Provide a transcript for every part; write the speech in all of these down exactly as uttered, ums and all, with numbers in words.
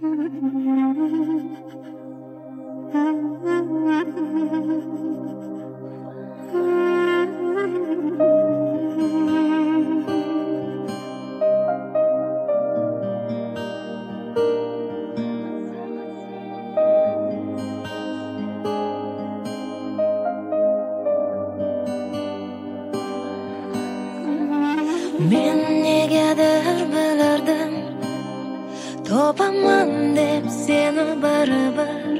Men negadir bilardim, topaman deb seni baribir.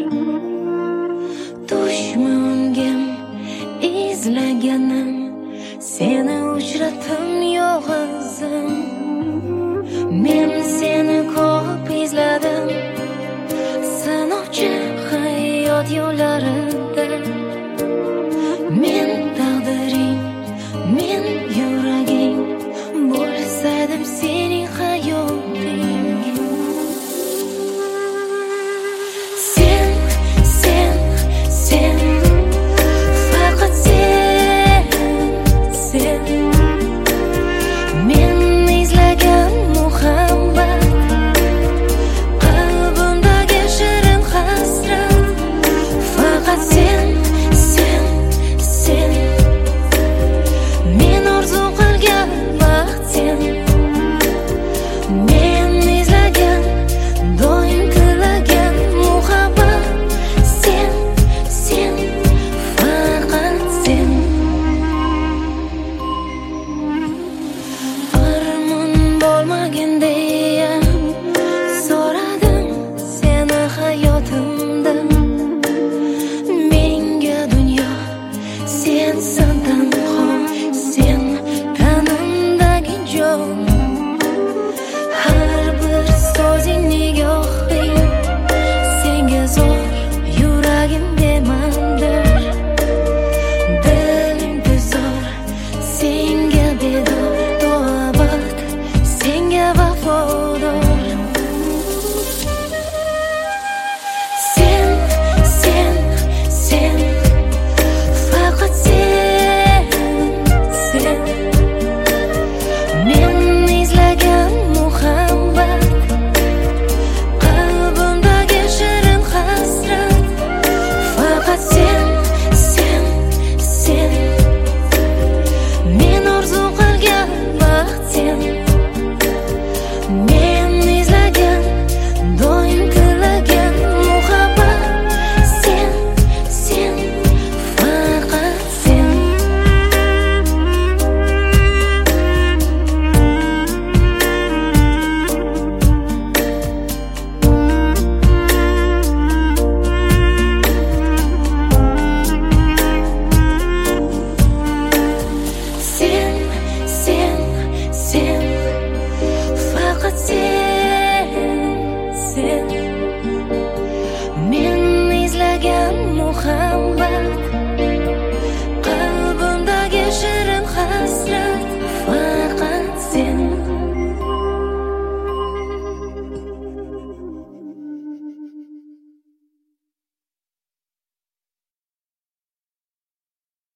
Dushmangim izlaganim, seni uchratim yo'q izim. Men seni ko'p izladim, sinovchi hayot yo'llarida. Men taqdiring, men yuraging, bo'lsaydim sening hayoting. Sen, sen, sen, faqat sen, sen. Men izlagan muhabbat, qalbimdagi shirin hasrat. Faqat sen, sen, sen. Men orzu qilgan baxt sen. Men izlagan, doim tilagan muhabbat sen, sen, faqat sen. Armon bo'lmagin deya so'radim seni hayotimdan. Menga dunyo sensan tanho, sen tanimdagi jon. Har bir so'zing nigohing, senga zo'r yuragim bemandir. Dilim bezor, senga bedor, to abad senga vafo.